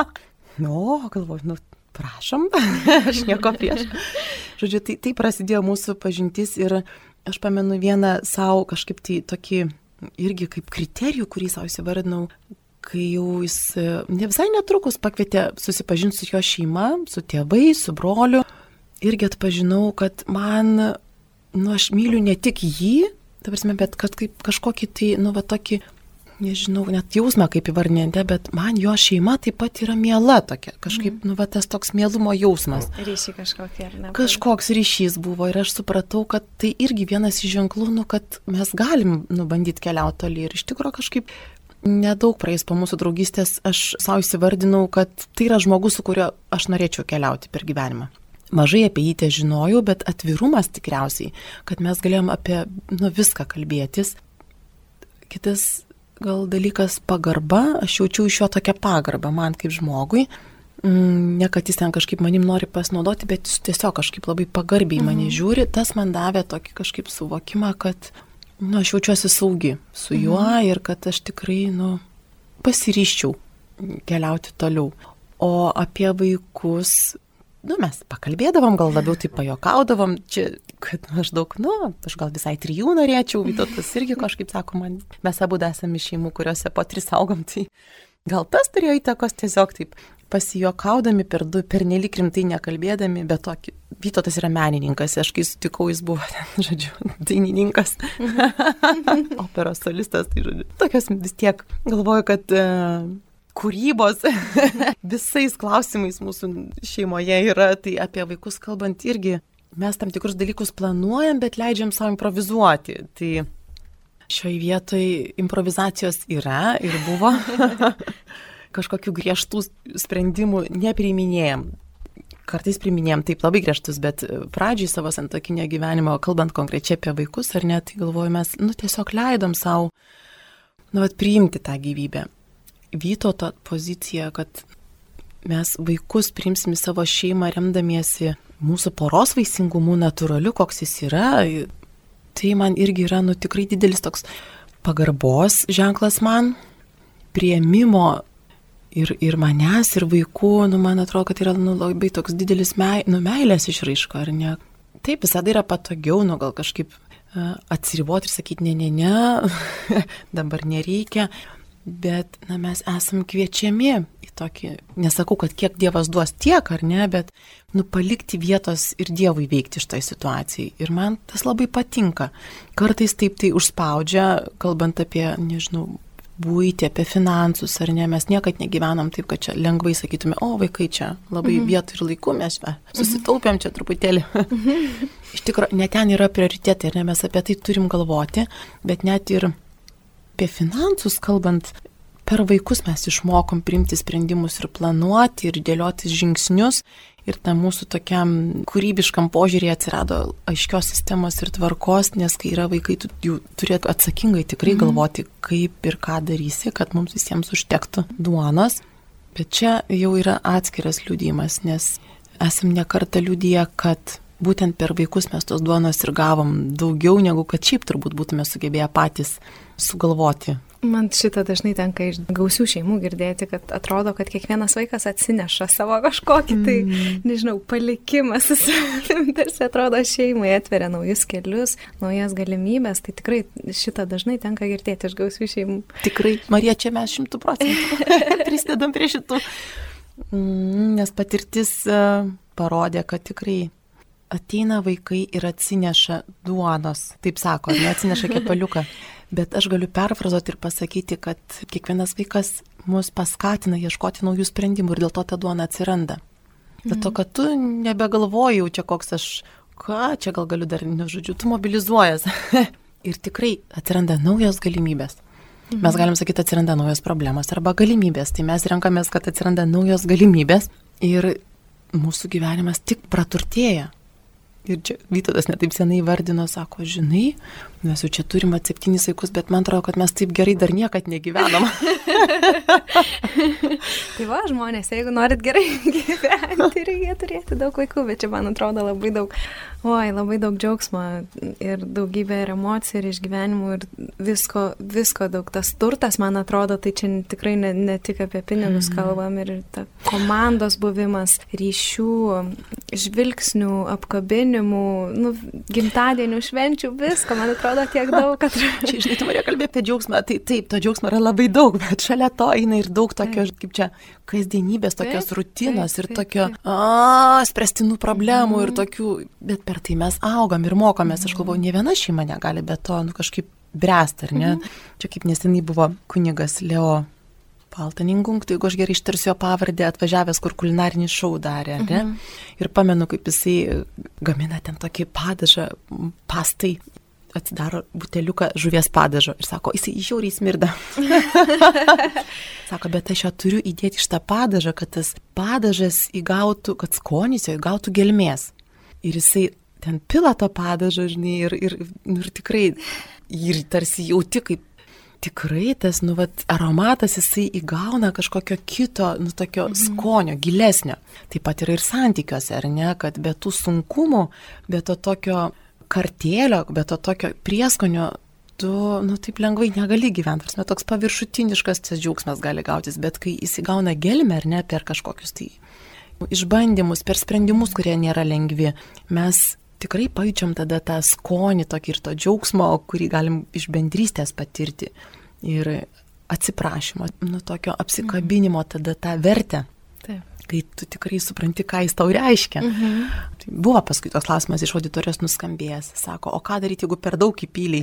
Galvoju, prašom, aš nieko prieš. Žodžiu, tai prasidėjo mūsų pažintis ir aš pamenu vieną savo kažkaip tai tokį irgi kaip kriterijų, kurį savo įsivardinau, kai jau jis ne visai netrukus pakvietė susipažinti su jo šeima, su tėvais, su broliu. Irgi atpažinau, kad man, aš myliu ne tik jį, bet kad kaip kažkokį tai, tokį, nežinau, net jausmą kaip įvarnėte, bet man jo šeima taip pat yra miela tokia, kažkaip, tas toks mielumo jausmas. Ryšį kažkokį, ar ne? Kažkoks ryšys buvo ir aš supratau, kad tai irgi vienas iš ženklų, kad mes galim bandyti keliauti toli ir iš tikrųjų kažkaip nedaug praeis po mūsų draugystės, aš savo įsivardinau, kad tai yra žmogus, su kuriuo aš norėčiau keliauti per gyvenimą. Mažai apie jį te žinojau, bet atvirumas tikriausiai, kad mes galėjom apie viską kalbėtis. Kitas gal dalykas pagarba, aš jaučiau iš jo tokią pagarbą man kaip žmogui. Ne, kad jis ten kažkaip manim nori pasinaudoti, bet jis tiesiog kažkaip labai pagarbiai mane žiūri. Tas man davė tokį kažkaip suvokimą, kad aš jaučiuosi saugi su juo ir kad aš tikrai pasiryščiau keliauti toliau. O apie vaikus, mes pakalbėdavom, gal labiau tai pajokaudavom, čia, kad maždaug, aš gal visai 3 norėčiau, Vytautas irgi kažkaip sako man, mes abu esame iš šeimų, kuriuose po 3 augom, tai gal tas turėjo įtakos tiesiog taip pasijokaudami pernelyg rimtai nekalbėdami, bet tokį, Vytautas yra menininkas, aš kai sutikau, jis buvo, dainininkas, operos solistas, tai tokios vis tiek galvoju, kad kūrybos visais klausimais mūsų šeimoje yra, tai apie vaikus kalbant irgi mes tam tikrus dalykus planuojam, bet leidžiam savo improvizuoti. Tai šioje vietoje improvizacijos yra ir buvo, kažkokių griežtų sprendimų nepriiminėjom. Kartais priiminėjom taip labai griežtus, bet pradžiai savo santuokinio gyvenimo, kalbant konkrečiai apie vaikus ar ne, tai galvoju, mes tiesiog leidom savo priimti tą gyvybę. Vytauto pozicija, kad mes vaikus priimsim į savo šeimą remdamiesi mūsų poros vaisingumu natūraliu, koks jis yra, tai man irgi yra tikrai didelis toks pagarbos ženklas man, priėmimo ir manęs, ir vaikų, man atrodo, kad yra labai toks didelis meilės išraiška, ar ne? Taip, visada yra patogiau, gal kažkaip atsiriboti ir sakyti, ne, dabar nereikia. Bet mes esam kviečiami į tokį, nesakau, kad kiek Dievas duos tiek, ar ne, bet palikti vietos ir Dievui veikti štai situacijai. Ir man tas labai patinka. Kartais taip tai užspaudžia, kalbant apie, buitį, apie finansus, ar ne, mes niekad negyvenam taip, kad čia lengvai sakytume, vaikai čia labai vietų ir laiku, mes susitaupėm čia truputėlį. Iš tikrųjų, net ten yra prioritetai, ar ne, mes apie tai turim galvoti, bet net ir apie finansus kalbant, per vaikus mes išmokom priimti sprendimus ir planuoti ir dėlioti žingsnius ir tam mūsų tokiam kūrybiškam požiūrį atsirado aiškios sistemos ir tvarkos, nes kai yra vaikai, tu jų turėtų atsakingai tikrai galvoti, kaip ir ką darysi, kad mums visiems užtektų duonos. Bet čia jau yra atskiras liudijimas, nes esam ne kartą liudiję, kad būtent per vaikus mes tos duonos ir gavom daugiau, negu kad šiaip turbūt būtume sugebėję patys sugalvoti. Man šitą dažnai tenka iš gausių šeimų girdėti, kad atrodo, kad kiekvienas vaikas atsineša savo kažkokį, tai, nežinau, palikimas, tarsi atrodo šeimai atveria naujus kelius, naujas galimybės, tai tikrai šitą dažnai tenka girdėti iš gausių šeimų. Tikrai, Marija, čia mes 100% prisidedam prie šitų, nes patirtis parodė, kad tikrai ateina vaikai ir atsineša duonos, taip sako, neatsineša kepaliuką. Bet aš galiu perfrazuoti ir pasakyti, kad kiekvienas vaikas mus paskatina ieškoti naujų sprendimų ir dėl to ta duona atsiranda. Dėl to, kad tu nebegalvoji, jau čia koks aš, ką čia gal galiu dar, žodžiu, tu mobilizuojas. Ir tikrai atsiranda naujos galimybės. Mes galim sakyti, atsiranda naujos problemos arba galimybės. Tai mes renkamės, kad atsiranda naujos galimybės ir mūsų gyvenimas tik praturtėja. Ir čia Vytautas netaip senai vardino, sako, žinai, mes jau čia turim 7 vaikus, bet man atrodo, kad mes taip gerai dar niekad negyvenom. Tai va, žmonės, jeigu norit gerai gyventi, reikia turėti daug vaikų, bet čia man atrodo labai daug džiaugsmo ir daugybė ir emocijų, ir išgyvenimų, ir visko daug. Tas turtas, man atrodo, tai čia tikrai ne tik apie pinigus kalbam, ir ta komandos buvimas, ryšių, žvilgsnių, apkabinimų, gimtadienių, švenčių, visko, man atrodo, tiek daug, kad... Čia, žinai, tu Marija kalbė apie džiaugsmą, tai taip, to džiaugsmo yra labai daug, bet šalia to eina ir daug tokio, kaip čia, kasdienybės, tokios rutinos ir tokio spręstinų problemų ir tokių, bet per tai mes augam ir mokomės. Aš galvoju, ne viena šeima negali be to, kažkaip bręsti, ar ne? Čia kaip neseniai buvo kunigas Leo Paltaningung, tai jeigu aš gerai ištarsiu jo pavardę, atvažiavęs, kur kulinarinį šou darė, ne? Ir pamenu, kaip jisai gamina ten tokį padažą, pastai, atsidaro buteliuką žuvies padažo ir sako, jisai žiauriai smirda. Sako, bet aš jo turiu įdėti šitą padažą, kad tas padažas įgautų, kad skonis jo įgautų gelmės. Ir jisai ten pila to padažą, žinai, ir tikrai, ir tarsi jauti, kaip tikrai tas, aromatas jisai įgauna kažkokio kito, tokio skonio, gilesnio. Taip pat yra ir santykiuose, ar ne, kad be tų sunkumų, be to tokio kartėlio, be to tokio prieskonio, tu, taip lengvai negali gyventi. Tarsi toks paviršutiniškas tas džiaugsmas gali gautis, bet kai jis įgauna gelmę, ar ne, per kažkokius tai išbandymus, per sprendimus, kurie nėra lengvi, mes tikrai pajaučiam tada tą skonį tokį ir to džiaugsmo, kurį galim iš bendrystės patirti. Ir atsiprašymo, tokio apsikabinimo tada tą vertę. Taip. Kai tu tikrai supranti, ką jis tau reiškia. Tai buvo paskui tos klausimas iš auditorijos nuskambėjęs. Sako, o ką daryti, jeigu per daug įpyliai?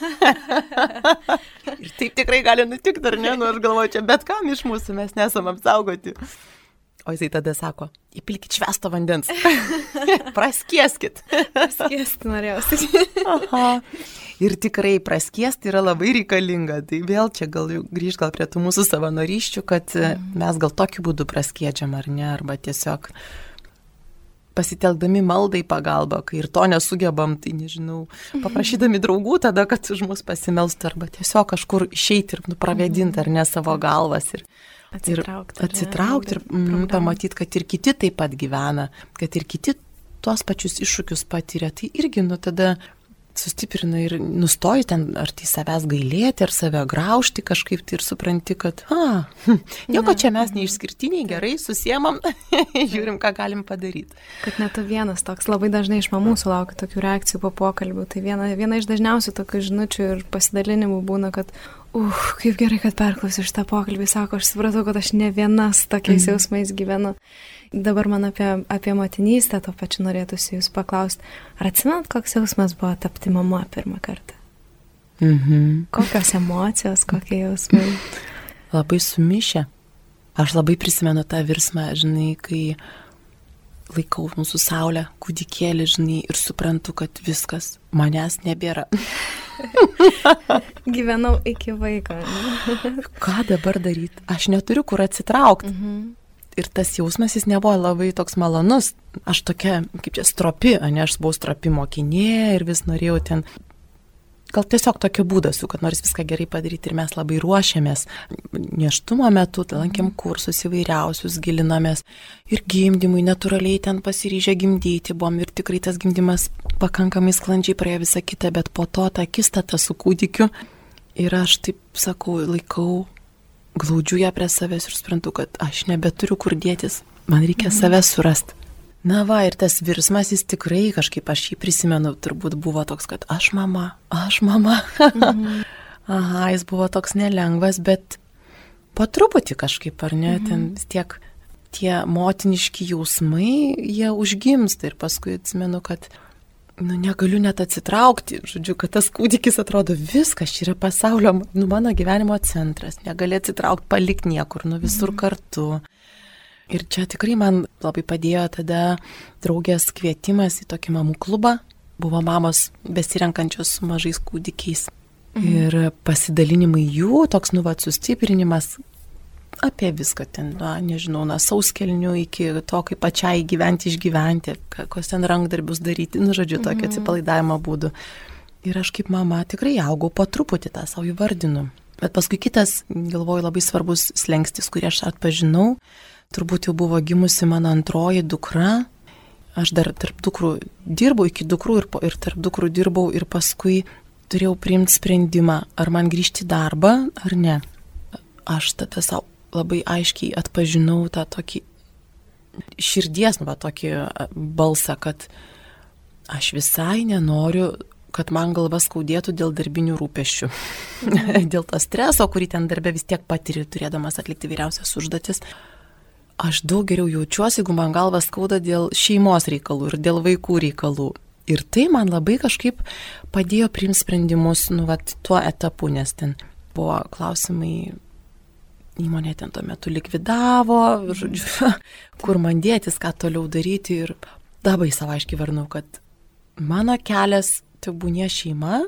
Ir taip tikrai gali nutikti, ar ne? Aš galvoju, čia bet kam iš mūsų mes nesam apsaugoti. O jisai tada sako, įpilkit švęsto vandens. Praskieskit. Praskiesti norėjau sakyti. Ir tikrai praskiesti yra labai reikalinga. Tai vėl čia grįžt gal prie tų mūsų savanorysčių, kad mes gal tokiu būdu praskiedžiam, ar ne, arba tiesiog pasitelkdami maldai pagalbą, kai ir to nesugebam, tai nežinau, paprašydami draugų tada, kad už mus pasimelstų, arba tiesiog kažkur išeiti ir pravėdinti, ar ne, savo galvas. Ir atsitraukti ir pamatyti, kad ir kiti taip pat gyvena, kad ir kiti tuos pačius iššūkius patiria. Tai irgi tada sustiprina ir nustoji ten ar tai savęs gailėti, ar save graužti kažkaip tai ir supranti, kad nieko čia mes neišskirtiniai, gerai, susiemam, žiūrim, ką galim padaryti. Kad net vienas toks labai dažnai iš mamų sulaukia tokių reakcijų po pokalbių. Tai viena iš dažniausių tokių žinučių ir pasidalinimų būna, kad kaip gerai, kad perklausiu šitą pokalbį, sako, aš supratau, kad aš ne vienas tokiais jausmais gyvenu. Dabar man apie motinystę to pačiu norėtųsi jūs paklausti. Ar atsimenat, koks jausmas buvo tapti mama pirmą kartą? Kokios emocijos, kokie jausmai? Labai sumišę. Aš labai prisimenu tą virsmą, žinai, kai laikau mūsų saulę, kūdikėlį, žinai, ir suprantu, kad viskas, manęs nebėra. Gyvenau iki vaiko. Ką dabar daryti? Aš neturiu kur atsitraukti. ir tas jausmas jis nebuvo labai toks malonus. Aš tokia, kaip čia, stropi, aš buvau stropi mokinė ir vis norėjau ten. Gal tiesiog tokio būdo su, kad nors viską gerai padaryti ir mes labai ruošiamės. Nėštumo metu lankėm kursus įvairiausius, gilinomės ir gimdymui, natūraliai ten pasiryžę gimdyti buvom ir tikrai tas gimdymas pakankamai sklandžiai praėjo visą kitą, bet po to tą akistata su kūdikiu ir aš taip sakau, laikau, glaudžiu ją prie savęs ir suprantu, kad aš nebeturiu kur dėtis, man reikia save surasti. Na va, ir tas virsmas, jis tikrai kažkaip, aš jį prisimenu, turbūt buvo toks, kad aš mama. Aha, jis buvo toks nelengvas, bet po truputį kažkaip, ar ne, ten vis tiek tie motiniški jausmai, jie užgimsta ir paskui atsimenu, kad negaliu net atsitraukti, žodžiu, kad tas kūdikis atrodo viskas, čia yra pasaulio, mano gyvenimo centras, negali atsitraukti, palikti niekur, visur kartu. Ir čia tikrai man labai padėjo tada draugės kvietimas į tokį mamų klubą. Buvo mamos besirenkančios su mažais kūdikiais. Ir pasidalinimai jų, toks sustiprinimas apie viską ten, nežinau, sauskelnių iki to, kaip pačiai gyventi, išgyventi, kokios ten rankdarbius daryti, žodžiu, tokio atsipalaidavimo būdų. Ir aš kaip mama tikrai augau po truputį tą savo įvardinu. Bet paskui kitas, galvoju, labai svarbus slengstis, kurį aš atpažinau. Turbūt jau buvo gimusi mano antroji dukra. Aš dar tarp dukrų dirbau, iki dukrų ir tarp dukrų dirbau ir paskui turėjau priimti sprendimą, ar man grįžti į darbą, ar ne. Aš tada savo labai aiškiai atpažinau tą tokį širdies, tokį balsą, kad aš visai nenoriu, kad man galva skaudėtų dėl darbinių rūpesčių. Dėl to streso, kurį ten darbe vis tiek patiri, turėdamas atlikti vyriausias užduotis. Aš daug geriau jaučiuosi, jeigu man galva skauda dėl šeimos reikalų ir dėl vaikų reikalų. Ir tai man labai kažkaip padėjo priimti sprendimus, tuo etapu, nes ten buvo klausimai, įmonė ten tuo metu likvidavo, žodžiu, kur man dėtis, ką toliau daryti. Ir labai savo aiškiai varnau, kad mano kelias tebūnie šeima,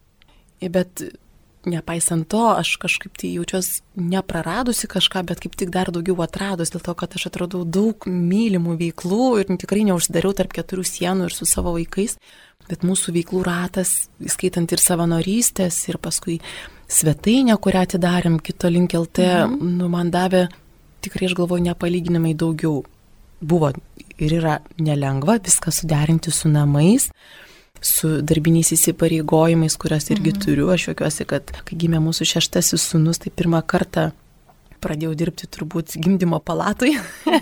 bet nepaisant to, aš kažkaip tai jaučiuosi nepraradusi kažką, bet kaip tik dar daugiau atradus, dėl to, kad aš atradau daug mylimų veiklų ir tikrai neužsidariau tarp 4 sienų ir su savo vaikais, bet mūsų veiklų ratas, įskaitant ir savanorystės, ir paskui svetainę, kurią atidarėm Kito Link LT, man davė, tikrai aš galvoju, nepalyginamai daugiau. Buvo ir yra nelengva viską suderinti su namais, su darbiniais įsipareigojimais, kurias irgi turiu. Aš juokiuosi, kad kai gimė mūsų 6 sūnus, tai pirmą kartą pradėjau dirbti turbūt gimdymo palatoj.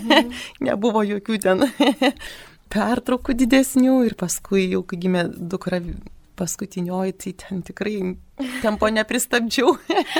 Nebuvo jokių ten pertraukų didesnių ir paskui jau, kai gimė dukra paskutinioji, tai ten tikrai tempo nepristabdžiau.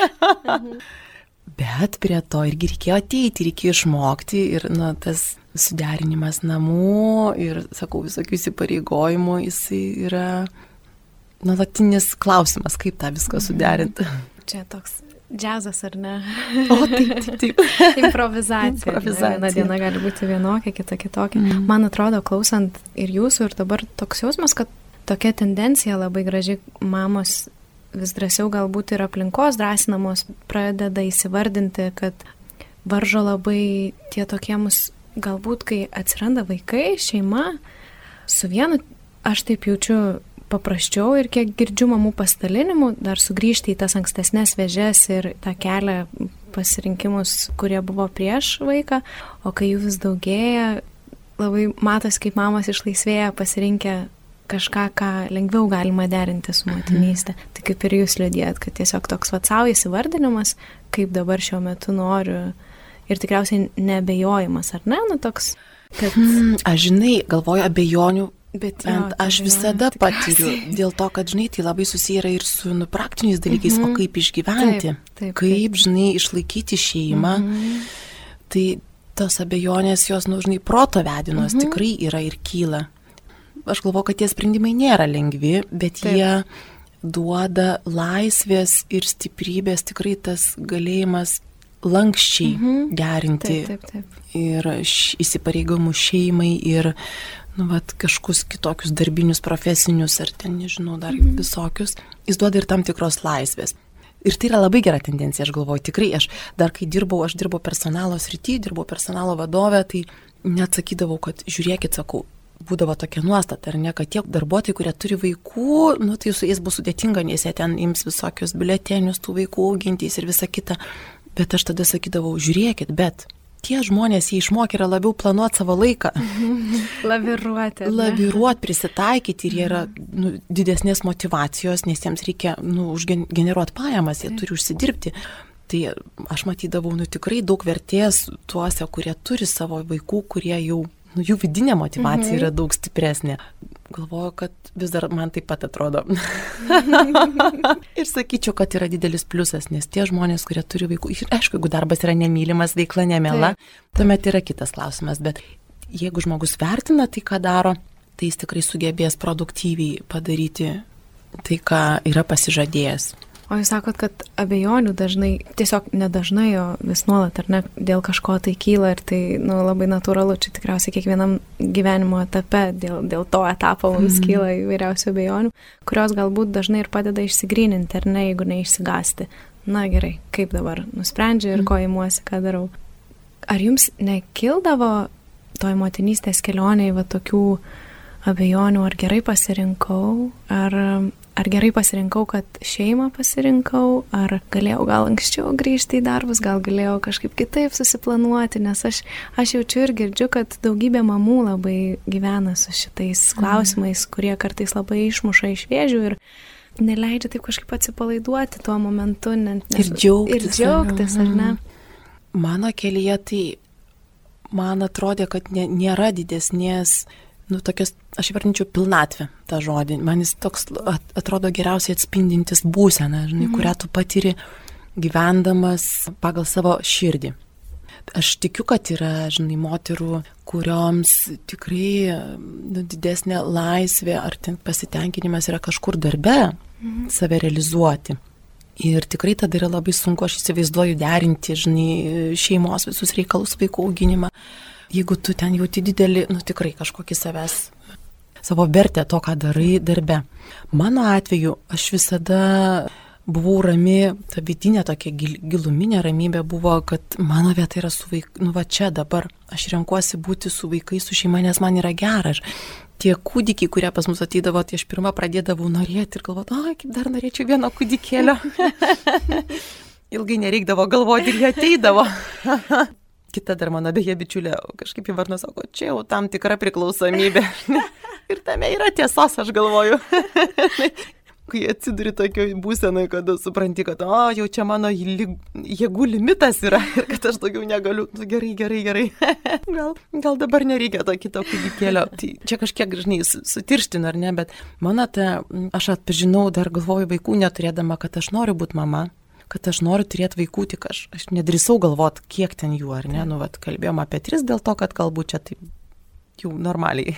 Bet prie to irgi reikėjo ateiti, reikėjo išmokti ir tas suderinimas namų ir, sakau, visokių įsipareigojimų, jisai yra nuolatinis klausimas, kaip tą viską suderinti. Čia toks džiazas, ar ne? O, taip. Improvizacija. Viena diena gali būti vienokia, kita kitokia. Man atrodo, klausant ir jūsų, ir dabar toks jausmas, kad tokia tendencija labai graži, mamos vis drąsiau galbūt ir aplinkos drąsinamos pradeda įsivardinti, kad varžo labai tie tokie mus, galbūt kai atsiranda vaikai, šeima, su vienu, aš taip jaučiu paprasčiau ir kiek girdžiu mamų pasidalinimų, dar sugrįžti į tas ankstesnės vėžes ir tą kelią pasirinkimus, kurie buvo prieš vaiką, o kai jų vis daugėja, labai matosi, kaip mamos išlaisvėja pasirinkę kažką, ką lengviau galima derinti su motinystė. Tai kaip ir jūs liudijat, kad tiesiog toks savo įsivardinimas, kaip dabar šiuo metu noriu, ir tikriausiai neabejojimas, ar ne? Toks, kad... Aš galvoju abejonių, bet aš visada patiriu, dėl to, kad, tai labai susiję yra ir su praktiniais dalykais, o kaip išgyventi, kaip, išlaikyti šeimą. Tai tos abejonės, jos, proto vedinos tikrai yra ir kyla. Aš galvoju, kad tie sprendimai nėra lengvi, bet jie duoda laisvės ir stiprybės, tikrai tas galėjimas lankščiai derinti ir įsipareigomų šeimai ir kažkokius kitokius darbinius, profesinius ar ten, nežinau, dar visokius. Jis duoda ir tam tikros laisvės. Ir tai yra labai gera tendencija, aš galvoju, tikrai, aš dirbau personalo srity, dirbau personalo vadovę, tai net sakydavau, kad žiūrėkit, sakau, būdavo tokia nuostata, ar ne, kad tie darbuotojai, kurie turi vaikų, tai su jais bus sudėtinga, nes jie ten ims visokius biuletenius tų vaikų augintys ir visa kita. Bet aš tada sakydavau, žiūrėkit, bet tie žmonės, jie išmokė yra labiau planuoti savo laiką. Laviruoti, prisitaikyti ir jie yra didesnės motivacijos, nes jiems reikia užgeneruoti pajamas, jie turi užsidirbti. Tai aš matydavau tikrai daug vertės tuose, kurie turi savo vaikų, kurie jau, jų vidinė motivacija yra daug stipresnė. Galvoju, kad vis dar man taip pat atrodo. Ir sakyčiau, kad yra didelis pliusas, nes tie žmonės, kurie turi vaikų, aišku, jeigu darbas yra nemylimas, veikla nemiela, tuomet yra kitas klausimas, bet jeigu žmogus vertina tai, ką daro, tai jis tikrai sugebės produktyviai padaryti tai, ką yra pasižadėjęs. O jūs sakot, kad abejonių dažnai, tiesiog nedažnai, o vis nuolat, ar ne, dėl kažko tai kyla ir tai labai natūralu, čia tikriausiai kiekvienam gyvenimo etape dėl to etapo mums kyla įvairiausių abejonių, kurios galbūt dažnai ir padeda išsigryninti, ar ne, jeigu neišsigąsti. Na gerai, kaip dabar nusprendžiu ir ko imuosi, ką darau. Ar jums nekildavo toj motinystės kelionėje va tokių abejonių, ar gerai pasirinkau, ar gerai pasirinkau, kad šeimą pasirinkau, ar galėjau gal anksčiau grįžti į darbus, gal galėjau kažkaip kitaip susiplanuoti, nes aš jaučiu ir girdžiu, kad daugybė mamų labai gyvena su šitais klausimais, kurie kartais labai išmuša iš vėžių ir neleidžia taip kažkaip atsipalaiduoti tuo momentu. Ir džiaugtis, ar ne? Mano kelyje tai, man atrodė, kad nėra didesnės, tokios, aš įvardinčiau pilnatvę tą žodį. Man jis toks atrodo geriausiai atspindintis būseną, kurią tu patiri gyvendamas pagal savo širdį. Aš tikiu, kad yra, moterų, kurioms tikrai didesnė laisvė ar pasitenkinimas yra kažkur darbe save realizuoti. Ir tikrai tada yra labai sunku, aš įsivaizduoju, derinti, šeimos visus reikalus, vaikų auginimą. Jeigu tu ten jauti didelį, tikrai kažkokį savo vertę to, ką darai darbe. Mano atveju aš visada buvau rami, ta vidinė tokia giluminė ramybė buvo, kad mano vieta yra su vaikais, va čia dabar, aš renkuosi būti su vaikais, su šeima, nes man yra gera. Tie kūdikiai, kurie pas mus ateidavo, tai aš pirmą pradėdavau norėti ir galvoti, kaip dar norėčiau vieno kūdikėlio. Ilgai nereikdavo galvoti ir jie ateidavo. Kita dar mano beje bičiulė kažkaip įvardino, sako, čia jau tam tikra priklausomybė. Ir tame yra tiesos, aš galvoju. Kai atsiduri tokio būsenai, kad supranti, kad jau čia mano jėgų limitas yra ir kad aš daugiau negaliu. Gerai. Gal dabar nereikia to kito kūdikėlio. Tai čia kažkiek, sutirštinu, ar ne, bet aš atpažinau, dar galvoju vaikų neturėdama, kad aš noriu būti mama. Kad aš noriu turėti vaikų, tik aš nedrįsau galvoti, kiek ten jų, ar ne, kalbėjom apie 3 dėl to, kad galbūt čia taip jau normaliai.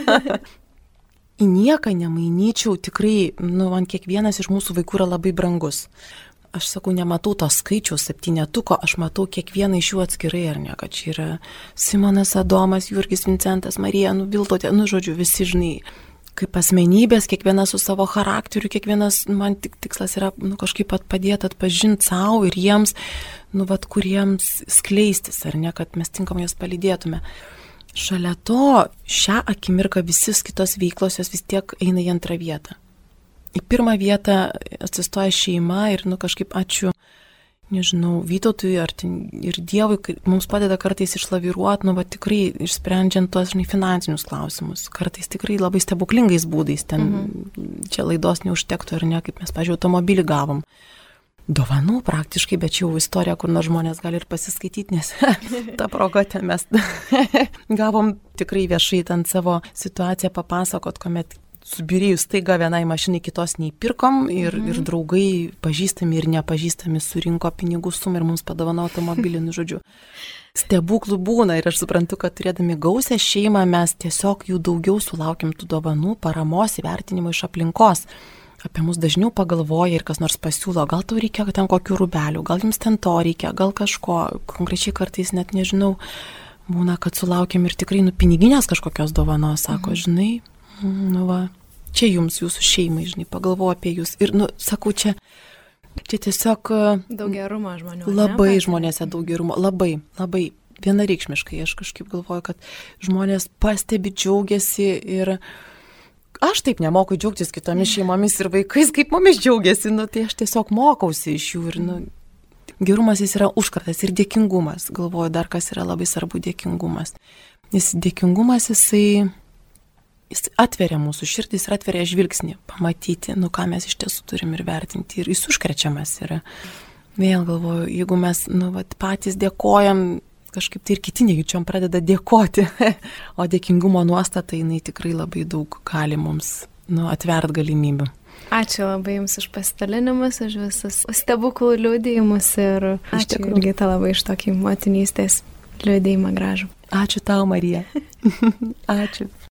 Į nieką nemainyčiau, tikrai, man kiekvienas iš mūsų vaikų yra labai brangus. Aš sakau, nematau to skaičiaus 7, aš matau kiekvieną iš jų atskirai, ar ne, kad čia yra Simonas, Adomas, Jurgis, Vincentas, Marija, Viltotė, žodžiu, visi, kaip asmenybės, kiekvienas su savo charakteriu, kiekvienas, man tikslas yra kažkaip padėti atpažinti savo ir jiems, kuriems skleistis, ar ne, kad mes tinkamai jas palydėtume. Šalia to, šią akimirką visis kitos veiklos jos vis tiek eina į antrą vietą. Į pirmą vietą atsistoja šeima ir kažkaip ačiū, Vytautui ir Dievui, mums padeda kartais išlaviruoti, tikrai išsprendžiant tuos finansinius klausimus. Kartais tikrai labai stebuklingais būdais, čia laidos neužtektų ar ne, kaip mes, pažiūrėjau, automobilį gavom. Dovanų praktiškai, bet čia jau istorija, kur nors žmonės gali ir pasiskaityti, nes tą progą ten mes gavom tikrai viešai ten savo situaciją papasakot, kuomet subirėjus staiga vienai mašinai kitos neįpirkom ir draugai, pažįstami ir nepažįstami surinko pinigų sumą ir mums padovano automobilį, žodžiu. Stebuklų būna ir aš suprantu, kad turėdami gausią šeimą mes tiesiog jų daugiau sulaukiam tų dovanų, paramos, įvertinimo iš aplinkos. Apie mus dažniau pagalvoja ir kas nors pasiūlo, gal tau reikia ten kokių rūbelių, gal jums ten to reikia, gal kažko, konkrečiai kartais net nežinau, būna, kad sulaukiam ir tikrai piniginės kažkokios dovanos, sako, čia jums, jūsų šeimai, pagalvoju apie jūs. Ir, sakau, čia Čia tiesiog daug gerumo žmonių. Labai žmonėse daug gerumo, labai vienareikšmiškai. Aš kažkaip galvoju, kad žmonės pastebi, džiaugiasi ir aš taip nemoku džiaugtis kitomis šeimomis ir vaikais, kaip mumis džiaugiasi, tai aš tiesiog mokausi iš jų ir gerumas jis yra užkratas ir dėkingumas. Galvoju, dar kas yra labai svarbu, dėkingumas. Nes dėkingumas jis atveria mūsų širdis ir atveria žvilgsnį, pamatyti, ką mes iš tiesų turim ir vertinti. Ir jis užkrečiamas yra. Vėl galvoju, jeigu mes patys dėkojam, kažkaip tai ir kiti nejučiom pradeda dėkoti. O dėkingumo nuostata, jinai tikrai labai daug gali mums atvert galimybių. Ačiū labai Jums už pasidalinimus, už visus stebuklų liudijimus ir ačiū Jurgita labai iš tokį motinystės liudijimą gražų. Ačiū tau, Marija. Ačiū.